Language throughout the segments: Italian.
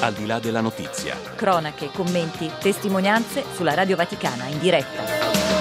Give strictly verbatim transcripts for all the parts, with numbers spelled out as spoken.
Al di là della notizia. Cronache, commenti, testimonianze sulla Radio Vaticana in diretta.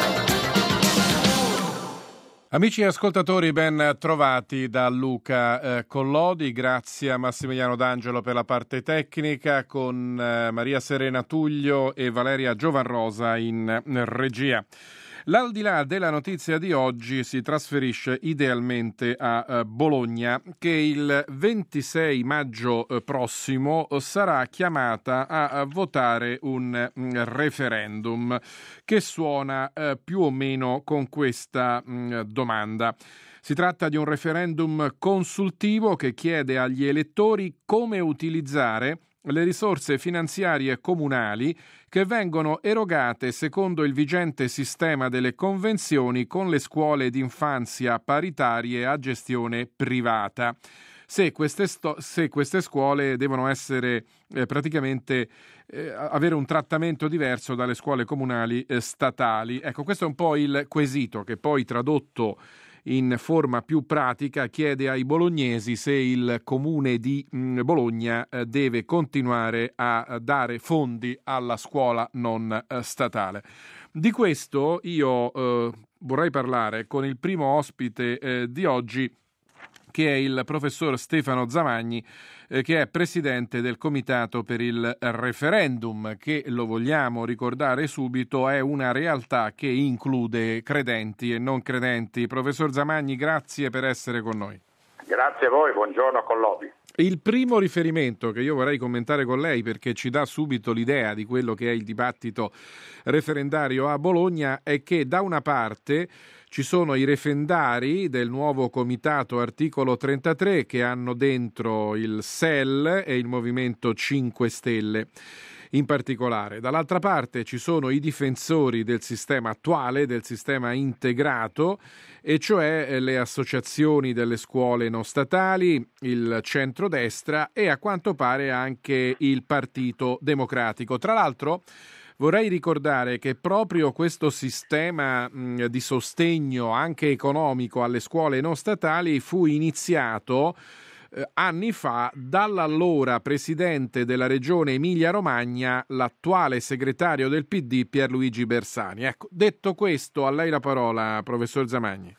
Amici ascoltatori, ben trovati da Luca eh, Collodi, grazie a Massimiliano D'Angelo per la parte tecnica, con eh, Maria Serena Tullio e Valeria Giovanrosa in, in regia. L'aldilà della notizia di oggi si trasferisce idealmente a eh, Bologna, che il ventisei maggio eh, prossimo sarà chiamata a, a votare un mm, referendum che suona eh, più o meno con questa mh, domanda. Si tratta di un referendum consultivo che chiede agli elettori come utilizzare le risorse finanziarie comunali che vengono erogate secondo il vigente sistema delle convenzioni con le scuole d'infanzia paritarie a gestione privata. Se queste, sto- se queste scuole devono essere eh, praticamente eh, avere un trattamento diverso dalle scuole comunali eh, statali. Ecco, questo è un po' il quesito che poi tradotto in forma più pratica chiede ai bolognesi se il comune di mh, Bologna eh, deve continuare a, a dare fondi alla scuola non eh, statale. Di questo io eh, vorrei parlare con il primo ospite eh, di oggi, che è il professor Stefano Zamagni, eh, che è presidente del Comitato per il Referendum, che, lo vogliamo ricordare subito, è una realtà che include credenti e non credenti. Professor Zamagni, grazie per essere con noi. Grazie a voi, buongiorno Collodi. Il primo riferimento che io vorrei commentare con lei, perché ci dà subito l'idea di quello che è il dibattito referendario a Bologna, è che da una parte ci sono i referendari del nuovo comitato articolo trentatré che hanno dentro il S E L e il Movimento cinque Stelle in particolare. Dall'altra parte ci sono i difensori del sistema attuale, del sistema integrato, e cioè le associazioni delle scuole non statali, il centrodestra e a quanto pare anche il Partito Democratico. Tra l'altro vorrei ricordare che proprio questo sistema mh, di sostegno anche economico alle scuole non statali fu iniziato eh, anni fa dall'allora presidente della regione Emilia-Romagna, l'attuale segretario del P D Pierluigi Bersani. Ecco, detto questo, a lei la parola, professor Zamagni.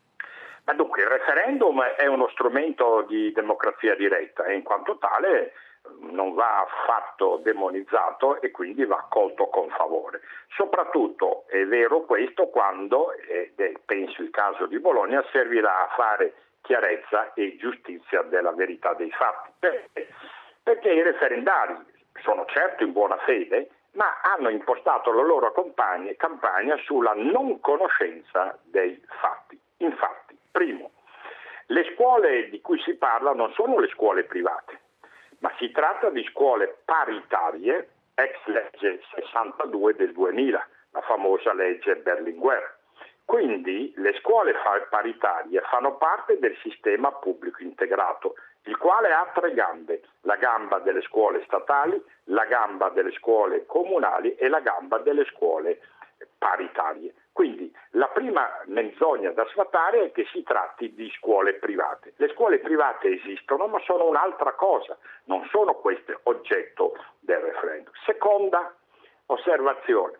Ma dunque, il referendum è uno strumento di democrazia diretta e in quanto tale non va affatto demonizzato e quindi va accolto con favore. Soprattutto è vero questo quando, ed è penso il caso di Bologna, servirà a fare chiarezza e giustizia della verità dei fatti. Perché? Perché i referendari sono certo in buona fede, ma hanno impostato la loro campagna, campagna sulla non conoscenza dei fatti. Infatti, primo, le scuole di cui si parla non sono le scuole private, ma si tratta di scuole paritarie, ex legge sessantadue del duemila, la famosa legge Berlinguer. Quindi le scuole paritarie fanno parte del sistema pubblico integrato, il quale ha tre gambe: la gamba delle scuole statali, la gamba delle scuole comunali e la gamba delle scuole paritarie. Quindi la prima menzogna da sfatare è che si tratti di scuole private. Le scuole private esistono, ma sono un'altra cosa, non sono queste oggetto del referendum. Seconda osservazione: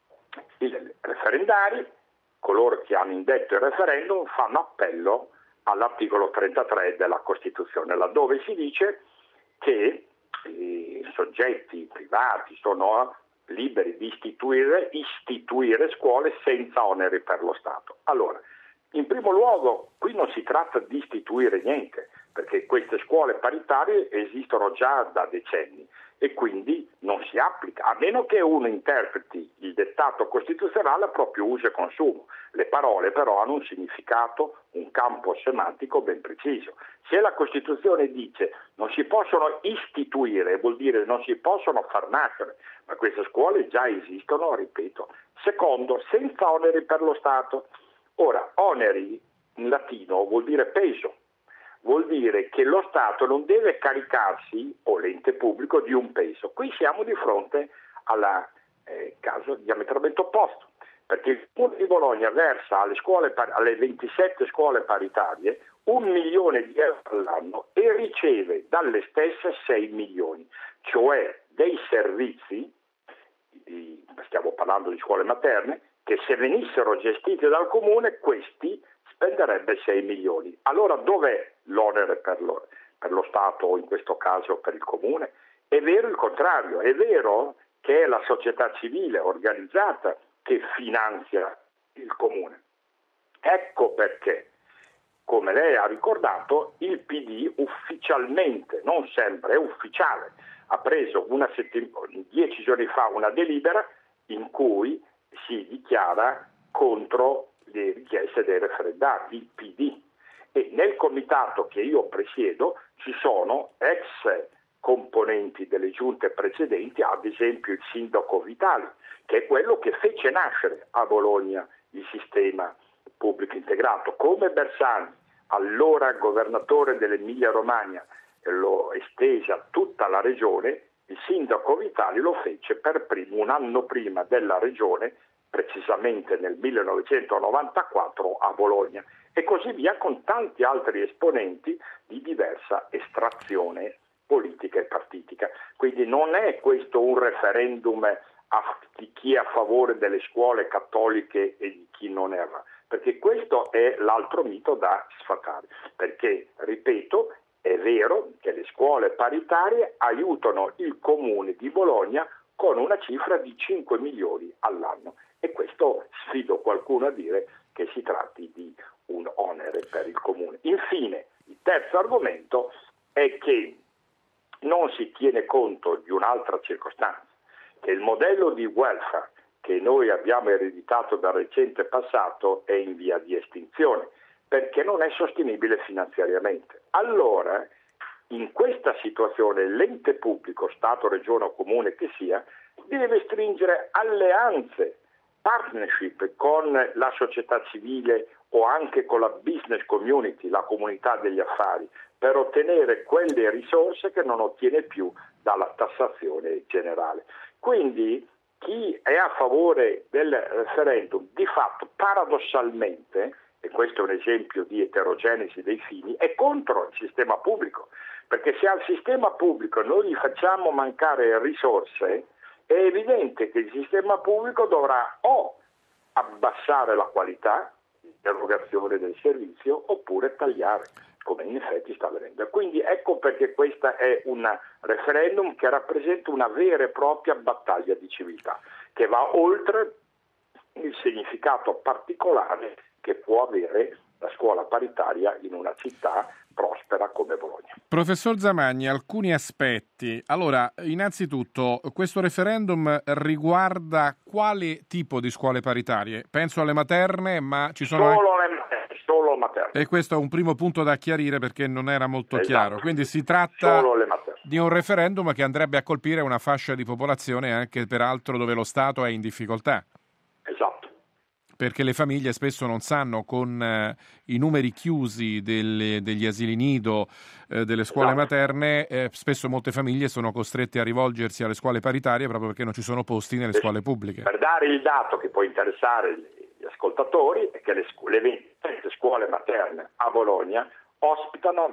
i referendari, coloro che hanno indetto il referendum, fanno appello all'articolo trentatré della Costituzione, laddove si dice che i soggetti privati sono liberi di istituire, istituire scuole senza oneri per lo Stato. Allora, in primo luogo, qui non si tratta di istituire niente, perché queste scuole paritarie esistono già da decenni e quindi non si applica, a meno che uno interpreti il dettato costituzionale a proprio uso e consumo. Le parole però hanno un significato, un campo semantico ben preciso. Se la Costituzione dice non si possono istituire, vuol dire non si possono far nascere, ma queste scuole già esistono, ripeto. Secondo, senza oneri per lo Stato. Ora, oneri in latino vuol dire peso. Vuol dire che lo Stato non deve caricarsi, o l'ente pubblico, di un peso. Qui siamo di fronte al eh, caso diametralmente opposto, perché il Comune di Bologna versa alle, scuole, alle ventisette scuole paritarie un milione di euro all'anno e riceve dalle stesse sei milioni, cioè dei servizi, di, stiamo parlando di scuole materne, che se venissero gestite dal comune questi spenderebbe sei milioni. Allora dov'è l'onere per lo, per lo Stato o in questo caso per il comune? È vero il contrario, è vero che è la società civile organizzata che finanzia il comune. Ecco perché, come lei ha ricordato, il P D ufficialmente, non sempre, è ufficiale, ha preso una settimana, dieci giorni fa una delibera in cui si dichiara contro le richieste dei referendari, il P D. E nel comitato che io presiedo ci sono ex componenti delle giunte precedenti, ad esempio il sindaco Vitali, che è quello che fece nascere a Bologna il sistema pubblico integrato, come Bersani, allora governatore dell'Emilia Romagna, lo estese a tutta la regione. Il sindaco Vitali lo fece per primo un anno prima della regione, precisamente nel millenovecentonovantaquattro a Bologna, e così via con tanti altri esponenti di diversa estrazione politica e partitica. Quindi non è questo un referendum a, di chi è a favore delle scuole cattoliche e di chi non è a favore, perché questo è l'altro mito da sfatare, perché, ripeto, è vero che le scuole paritarie aiutano il comune di Bologna con una cifra di cinque milioni all'anno, e questo sfido qualcuno a dire che si tratti di un onere per il comune. Infine, il terzo argomento è che non si tiene conto di un'altra circostanza, che il modello di welfare che noi abbiamo ereditato dal recente passato è in via di estinzione, perché non è sostenibile finanziariamente. Allora, in questa situazione, l'ente pubblico, Stato, Regione o Comune che sia, deve stringere alleanze, partnership con la società civile o anche con la business community, la comunità degli affari, per ottenere quelle risorse che non ottiene più dalla tassazione generale. Quindi chi è a favore del referendum, di fatto, paradossalmente, e questo è un esempio di eterogenesi dei fini, è contro il sistema pubblico, perché se al sistema pubblico noi gli facciamo mancare risorse, è evidente che il sistema pubblico dovrà o abbassare la qualità di erogazione del servizio oppure tagliare, come in effetti sta avvenendo. Quindi ecco perché questa è un referendum che rappresenta una vera e propria battaglia di civiltà, che va oltre il significato particolare che può avere la scuola paritaria in una città prospera come Bologna. Professor Zamagni, alcuni aspetti. Allora, innanzitutto, questo referendum riguarda quale tipo di scuole paritarie? Penso alle materne, ma ci sono Solo anche... le materne, solo materne. E questo è un primo punto da chiarire perché non era molto Esatto. chiaro. Quindi si tratta Solo le materne. di un referendum che andrebbe a colpire una fascia di popolazione anche peraltro dove lo Stato è in difficoltà. Esatto. Perché le famiglie spesso non sanno, con eh, i numeri chiusi delle, degli asili nido, eh, delle scuole Esatto. materne, eh, spesso molte famiglie sono costrette a rivolgersi alle scuole paritarie proprio perché non ci sono posti nelle Per, scuole pubbliche. Per dare il dato che può interessare gli ascoltatori, è che le, scu- le ventisette scuole materne a Bologna ospitano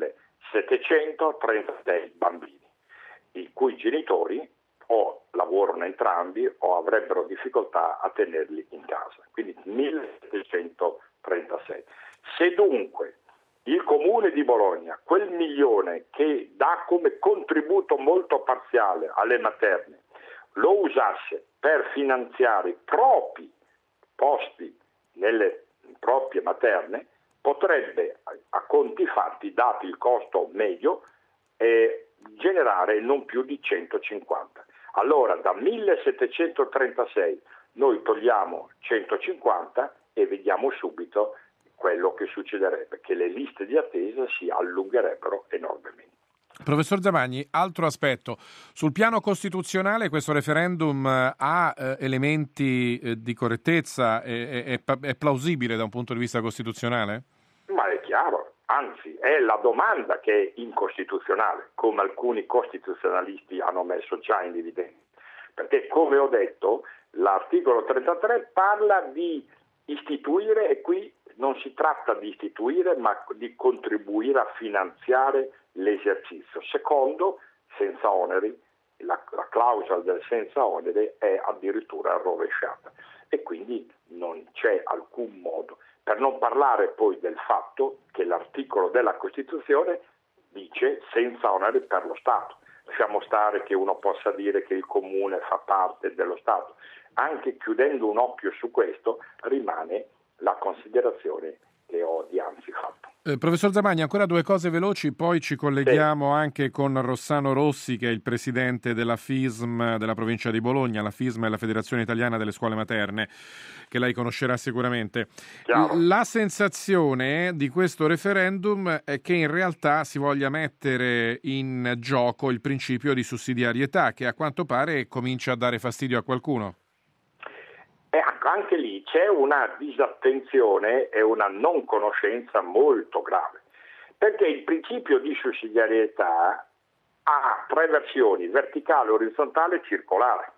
millesettecentotrentasei bambini, i cui genitori o lavorano entrambi o avrebbero difficoltà a tenerli in casa, quindi millesettecentotrentasei. Se dunque il Comune di Bologna, quel milione che dà come contributo molto parziale alle materne, lo usasse per finanziare i propri posti nelle proprie materne, potrebbe a conti fatti, dato il costo medio, eh, generare non più di centocinquanta. Allora da millesettecentotrentasei noi togliamo centocinquanta e vediamo subito quello che succederebbe, che le liste di attesa si allungherebbero enormemente. Professor Zamagni, altro aspetto. Sul piano costituzionale questo referendum ha eh, elementi eh, di correttezza? È, è, è plausibile da un punto di vista costituzionale? Ma è chiaro, anzi è la domanda che è incostituzionale, come alcuni costituzionalisti hanno messo già in evidenza. Perché, come ho detto, l'articolo trentatré parla di istituire, e qui non si tratta di istituire ma di contribuire a finanziare l'esercizio. Secondo, senza oneri, la, la clausola del senza oneri è addirittura rovesciata e quindi non c'è alcun modo, per non parlare poi del fatto che l'articolo della Costituzione dice senza oneri per lo Stato. Lasciamo stare che uno possa dire che il comune fa parte dello Stato. Anche chiudendo un occhio su questo rimane la considerazione che ho dianzi fatto. Eh, professor Zamagni, ancora due cose veloci, poi ci colleghiamo sì. anche con Rossano Rossi, che è il presidente della F I S M della provincia di Bologna. La F I S M è la Federazione Italiana delle Scuole Materne, che lei conoscerà sicuramente. Chiaro. La sensazione di questo referendum è che in realtà si voglia mettere in gioco il principio di sussidiarietà, che a quanto pare comincia a dare fastidio a qualcuno. E anche lì c'è una disattenzione e una non conoscenza molto grave, perché il principio di sussidiarietà ha tre versioni: verticale, orizzontale e circolare.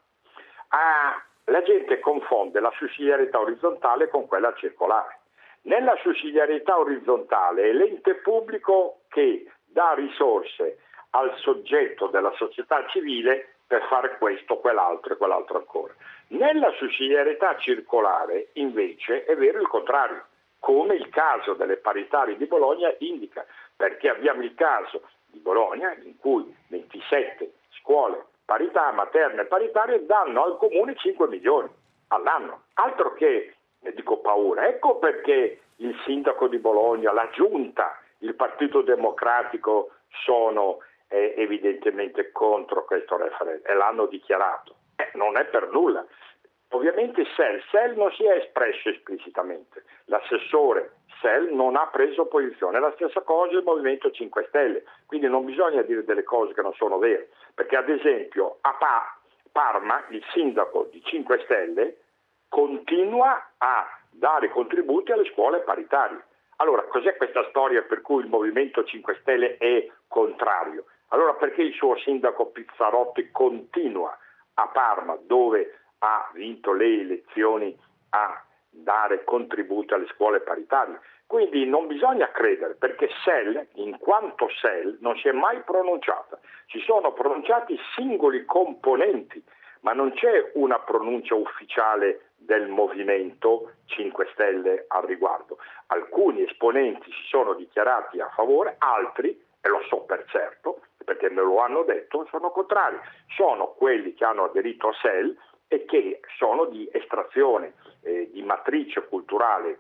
Ah, la gente confonde la sussidiarietà orizzontale con quella circolare. Nella sussidiarietà orizzontale è l'ente pubblico che dà risorse al soggetto della società civile per fare questo, quell'altro e quell'altro ancora. Nella sussidiarietà circolare invece è vero il contrario, come il caso delle paritarie di Bologna indica, perché abbiamo il caso di Bologna in cui ventisette scuole parità materne e paritarie danno al comune cinque milioni all'anno, altro che, ne dico paura. Ecco perché il sindaco di Bologna, la giunta, il Partito Democratico sono eh, evidentemente contro questo referendum e l'hanno dichiarato. Eh, non è per nulla. Ovviamente Sell, Sell non si è espresso esplicitamente, l'assessore Sell non ha preso posizione, la stessa cosa il Movimento cinque Stelle, quindi non bisogna dire delle cose che non sono vere, perché ad esempio a pa- Parma il sindaco di cinque Stelle continua a dare contributi alle scuole paritarie. Allora, cos'è questa storia per cui il Movimento cinque Stelle è contrario? Allora perché il suo sindaco Pizzarotti continua a Parma, dove ha vinto le elezioni, a dare contributi alle scuole paritarie? Quindi non bisogna credere, perché Sell, in quanto Sell, non si è mai pronunciata. Ci sono pronunciati singoli componenti, ma non c'è una pronuncia ufficiale del Movimento cinque Stelle al riguardo. Alcuni esponenti si sono dichiarati a favore, altri, e lo so per certo, perché me lo hanno detto, sono contrari. Sono quelli che hanno aderito a Sell e che sono di estrazione, eh, di matrice culturale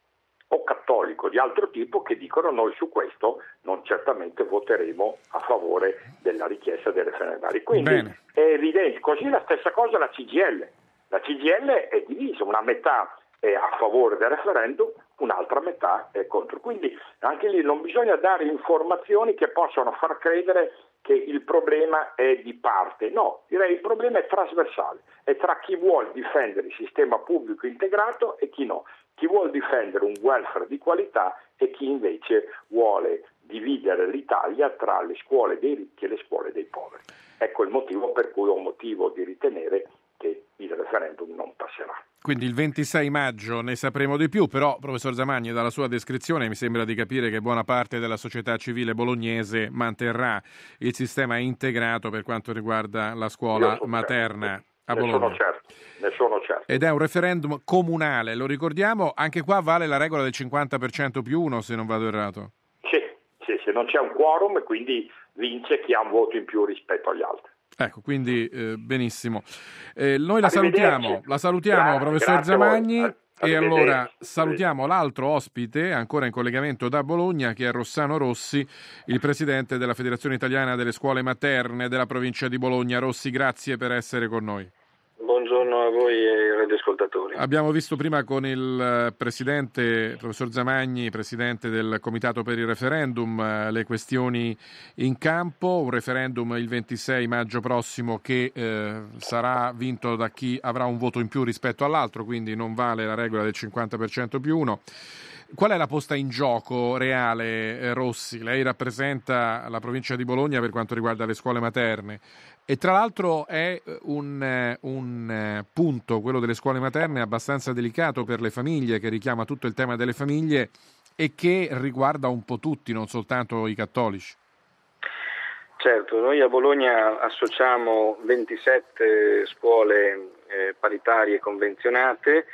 o cattolico di altro tipo, che dicono noi su questo non certamente voteremo a favore della richiesta dei referendari. Quindi Bene. È evidente, così la stessa cosa la C G I L. La C G I L è divisa, una metà è a favore del referendum, un'altra metà è contro. Quindi anche lì non bisogna dare informazioni che possano far credere che il problema è di parte. No, direi il problema è trasversale, è tra chi vuole difendere il sistema pubblico integrato e chi no, chi vuole difendere un welfare di qualità e chi invece vuole dividere l'Italia tra le scuole dei ricchi e le scuole dei poveri. Ecco il motivo per cui ho motivo di ritenere che il referendum non passerà. Quindi il ventisei maggio ne sapremo di più, però professor Zamagni, dalla sua descrizione mi sembra di capire che buona parte della società civile bolognese manterrà il sistema integrato per quanto riguarda la scuola materna certo. a ne Bologna. Sono certo, ne sono certo. Ed è un referendum comunale, lo ricordiamo, anche qua vale la regola del cinquanta per cento più uno, se non vado errato. Sì, sì, sì, non c'è un quorum e quindi vince chi ha un voto in più rispetto agli altri. Ecco, quindi eh, benissimo. Eh, noi la salutiamo, la salutiamo grazie, professor grazie Zamagni e allora salutiamo l'altro ospite ancora in collegamento da Bologna, che è Rossano Rossi, il presidente della Federazione Italiana delle Scuole Materne della provincia di Bologna. Rossi, grazie per essere con noi. Buongiorno a voi e ai radioascoltatori. Abbiamo visto prima con il presidente, professor Zamagni, presidente del Comitato per il Referendum, le questioni in campo. Un referendum il ventisei maggio prossimo che eh, sarà vinto da chi avrà un voto in più rispetto all'altro, quindi non vale la regola del cinquanta per cento più uno. qual è la posta in gioco reale, eh, Rossi? Lei rappresenta la provincia di Bologna per quanto riguarda le scuole materne e tra l'altro è un, un punto, quello delle scuole materne, abbastanza delicato per le famiglie, che richiama tutto il tema delle famiglie e che riguarda un po' tutti, non soltanto i cattolici. Certo, noi a Bologna associamo ventisette scuole eh, paritarie convenzionate.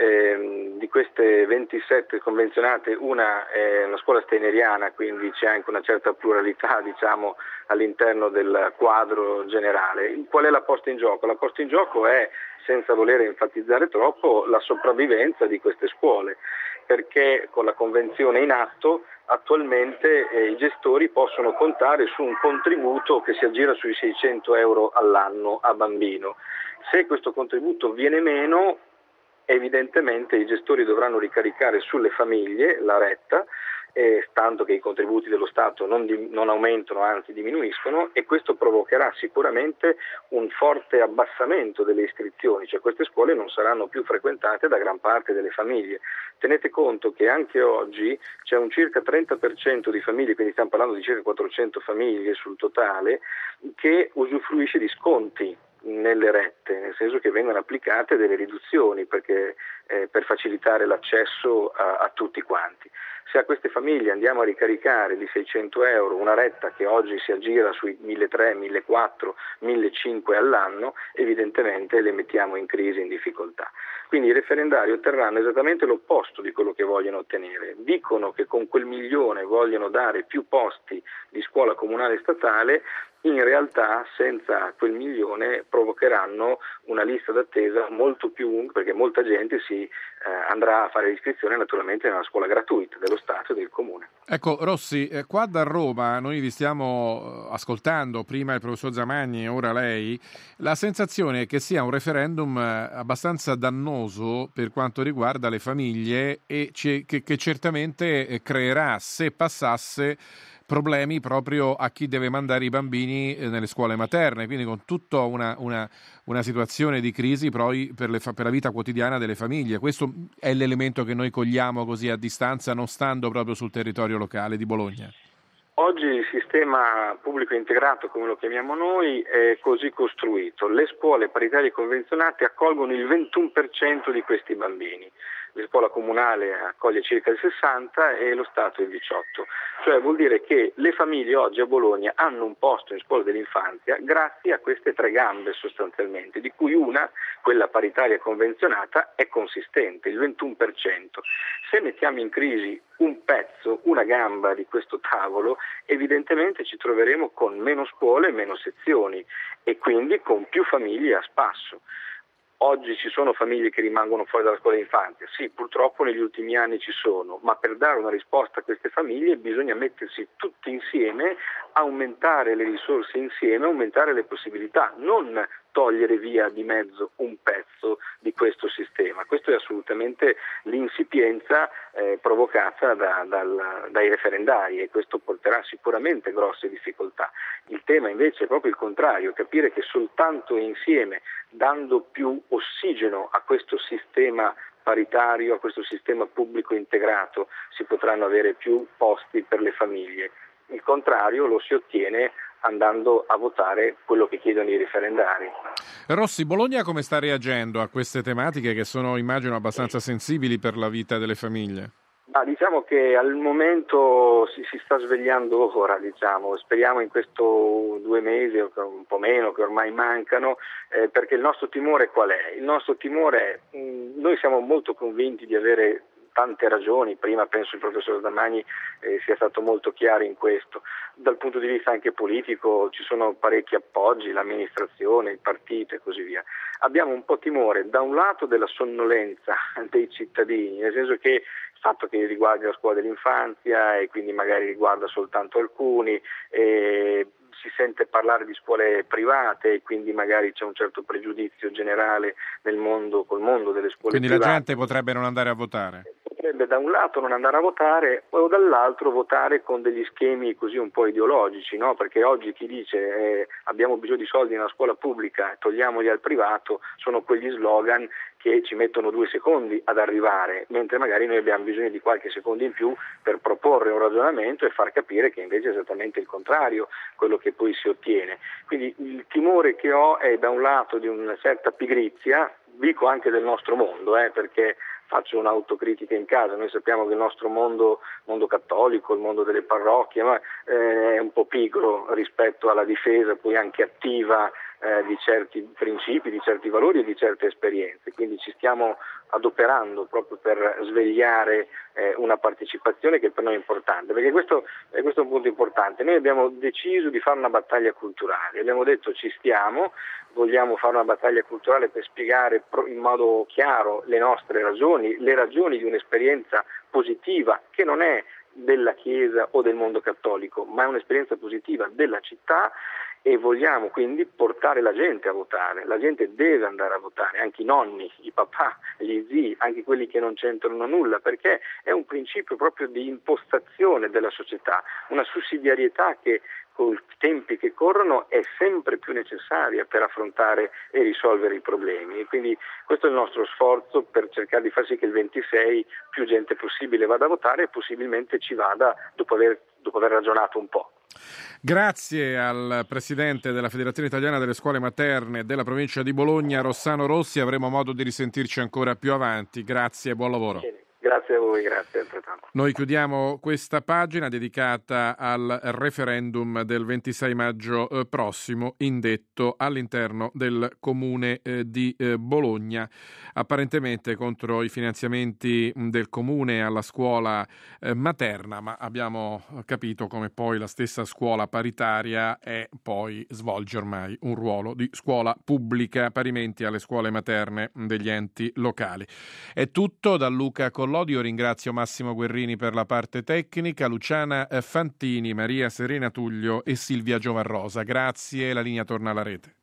Eh, di queste ventisette convenzionate una è una scuola steineriana, quindi c'è anche una certa pluralità, diciamo, all'interno del quadro generale. Qual è la posta in gioco? La posta in gioco è, senza voler enfatizzare troppo, la sopravvivenza di queste scuole, perché con la convenzione in atto attualmente eh, i gestori possono contare su un contributo che si aggira sui seicento euro all'anno a bambino. Se questo contributo viene meno, evidentemente i gestori dovranno ricaricare sulle famiglie la retta, eh, tanto che i contributi dello Stato non, di, non aumentano, anzi diminuiscono, e questo provocherà sicuramente un forte abbassamento delle iscrizioni, cioè queste scuole non saranno più frequentate da gran parte delle famiglie. Tenete conto che anche oggi c'è un circa trenta per cento di famiglie, quindi stiamo parlando di circa quattrocento famiglie sul totale, che usufruisce di sconti nelle rette, nel senso che vengono applicate delle riduzioni perché, eh, per facilitare l'accesso a, a tutti quanti. Se a queste famiglie andiamo a ricaricare di seicento euro una retta che oggi si aggira sui milletrecento, millequattrocento, millecinquecento all'anno, evidentemente le mettiamo in crisi, in difficoltà. Quindi i referendari otterranno esattamente l'opposto di quello che vogliono ottenere. Dicono che con quel milione vogliono dare più posti di scuola comunale e statale, in realtà senza quel milione provocheranno una lista d'attesa molto più lunga, perché molta gente si eh, andrà a fare l'iscrizione naturalmente nella scuola gratuita dello Stato e del Comune. Ecco Rossi, eh, qua da Roma noi vi stiamo ascoltando, prima il professor Zamagni e ora lei, la sensazione è che sia un referendum abbastanza dannoso per quanto riguarda le famiglie e che, che certamente creerà, se passasse, problemi proprio a chi deve mandare i bambini nelle scuole materne, quindi con tutta una, una, una situazione di crisi poi per, le, per la vita quotidiana delle famiglie. Questo è l'elemento che noi cogliamo così a distanza, non stando proprio sul territorio locale di Bologna. Oggi il sistema pubblico integrato, come lo chiamiamo noi, è così costruito. Le scuole paritarie convenzionate accolgono il ventuno per cento di questi bambini. La scuola comunale accoglie circa il sessanta per cento e lo Stato il diciotto per cento. Cioè vuol dire che le famiglie oggi a Bologna hanno un posto in scuola dell'infanzia grazie a queste tre gambe sostanzialmente, di cui una, quella paritaria convenzionata, è consistente, il ventuno per cento. Se mettiamo in crisi un pezzo, una gamba di questo tavolo, evidentemente ci troveremo con meno scuole e meno sezioni e quindi con più famiglie a spasso. Oggi ci sono famiglie che rimangono fuori dalla scuola d'infanzia, sì, purtroppo negli ultimi anni ci sono, ma per dare una risposta a queste famiglie bisogna mettersi tutti insieme, aumentare le risorse insieme, aumentare le possibilità, non togliere via di mezzo un pezzo di questo sistema. Questo è assolutamente l'insipienza eh, provocata da, dal, dai referendari e questo porterà sicuramente grosse difficoltà. Il tema invece è proprio il contrario, capire che soltanto insieme, dando più ossigeno a questo sistema paritario, a questo sistema pubblico integrato, si potranno avere più posti per le famiglie. Il contrario lo si ottiene andando a votare quello che chiedono i referendari. Rossi, Bologna come sta reagendo a queste tematiche che sono, immagino, abbastanza sensibili per la vita delle famiglie? Ah, diciamo che al momento si, si sta svegliando ora, diciamo. Speriamo in questo due mesi, un po' meno, che ormai mancano, eh, perché il nostro timore qual è? Il nostro timore è, mh, noi siamo molto convinti di avere tante ragioni, prima penso il professor Zamagni eh, sia stato molto chiaro in questo. Dal punto di vista anche politico ci sono parecchi appoggi, l'amministrazione, il partito e così via. Abbiamo un po' timore da un lato della sonnolenza dei cittadini, nel senso che il fatto che riguardi la scuola dell'infanzia e quindi magari riguarda soltanto alcuni, eh, si sente parlare di scuole private e quindi magari c'è un certo pregiudizio generale nel mondo, col mondo delle scuole quindi private. Quindi la gente potrebbe non andare a votare? potrebbe da un lato non andare a votare o dall'altro votare con degli schemi così un po' ideologici, no? Perché oggi chi dice eh, abbiamo bisogno di soldi nella scuola pubblica, togliamoli al privato, sono quegli slogan che ci mettono due secondi ad arrivare, mentre magari noi abbiamo bisogno di qualche secondo in più per proporre un ragionamento e far capire che invece è esattamente il contrario quello che poi si ottiene. Quindi il timore che ho è da un lato di una certa pigrizia, dico anche del nostro mondo, eh, perché faccio un'autocritica in casa, noi sappiamo che il nostro mondo, mondo cattolico, il mondo delle parrocchie, ma, eh, è un po' pigro rispetto alla difesa poi anche attiva eh, di certi principi, di certi valori e di certe esperienze, quindi ci stiamo adoperando proprio per svegliare eh, una partecipazione che per noi è importante, perché questo, eh, questo è un punto importante. Noi abbiamo deciso di fare una battaglia culturale, abbiamo detto ci stiamo, vogliamo fare una battaglia culturale per spiegare in modo chiaro le nostre ragioni, le ragioni di un'esperienza positiva che non è della Chiesa o del mondo cattolico, ma è un'esperienza positiva della città, e vogliamo quindi portare la gente a votare. La gente deve andare a votare, anche i nonni, i papà, gli zii, anche quelli che non c'entrano nulla, perché è un principio proprio di impostazione della società, una sussidiarietà che con i tempi che corrono è sempre più necessaria per affrontare e risolvere i problemi, e quindi questo è il nostro sforzo per cercare di far sì che il ventisei più gente possibile vada a votare e possibilmente ci vada dopo aver, dopo aver ragionato un po'. Grazie al Presidente della Federazione Italiana delle Scuole Materne della provincia di Bologna, Rossano Rossi. Avremo modo di risentirci ancora più avanti. Grazie e buon lavoro. Bene. Grazie a voi, grazie altrettanto. Noi chiudiamo questa pagina dedicata al referendum del ventisei maggio eh, prossimo, indetto all'interno del comune eh, di eh, Bologna, apparentemente contro i finanziamenti del comune alla scuola eh, materna, ma abbiamo capito come poi la stessa scuola paritaria è poi svolge ormai un ruolo di scuola pubblica parimenti alle scuole materne degli enti locali. È tutto da Luca Collodi. Io ringrazio Massimo Guerrini per la parte tecnica, Luciana Fantini, Maria Serena Tullio e Silvia Giovarrosa. Grazie, la linea torna alla rete.